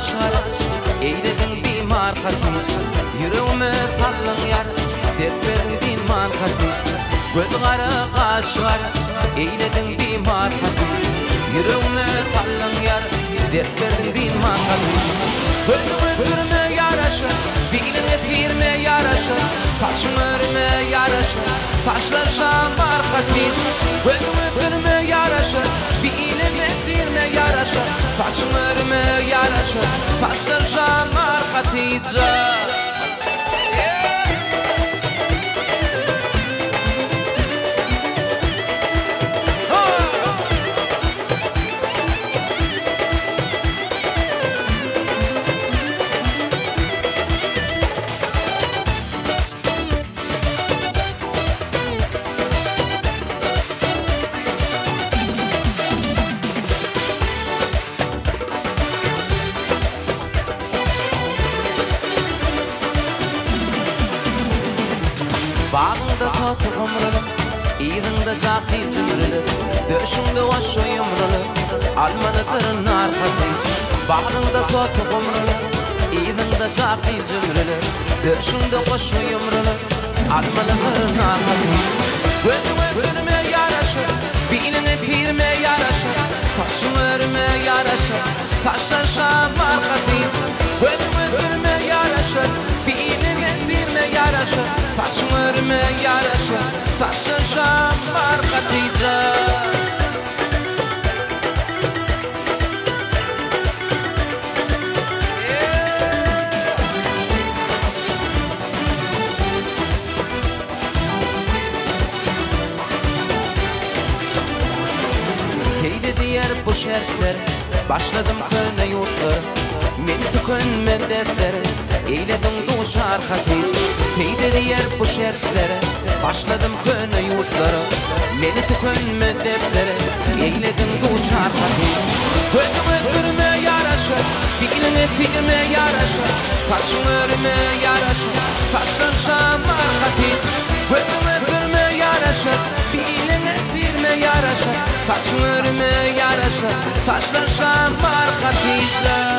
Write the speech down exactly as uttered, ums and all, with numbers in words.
kaşar eyledin bimar hatiz yüreğime fallın yar dert verdin dinman hatiz göz kara kaşar eyledin bimar hatiz yüreğime fallın yar dert verdin dinman hatiz gönlümü kırma yaraşır biline tirme yaraşır faşım örme yaraşır faşlar şamar hatiz gönlümü kırma yaraşır biline tirme yaraşır faşım örme yaraşır faşlar şamar hatiz. Bağında tatı umrulu, İğrinde cahil cümrülü, döşünde hoşu yumrulu, almanıdır nar hatiz. Bağında tatı umrulu, İğrinde cahil cümrülü, döşünde hoşu yumrulu, almanıdır nar hatiz. Gönlüme gönlüme yaraşır, biline tirme yaraşır, faşım örme yaraşır, faşlar şamar hatiz. Gönlüme gönlüme yaraşır, biline tirme yaraşır, faşım örme yaraşır, faşlar şamar hatiz. Keyde diğer bu şertler başladım kölne yurtlar men tükönme dertler eyledim duşar hatiz. Keyde diğer bu şertler başladım kölne yurtlar men tükönme dertler eyledim duşar hatiz. Gönlüme kırma yaraşır biline tirme yaraşır faşım örme yaraşır faşlar şamar hatiz. Gönlüme kırma yaraşır biline tirme yaraşır faşım örme yaraşır faşlar şamar hatiz.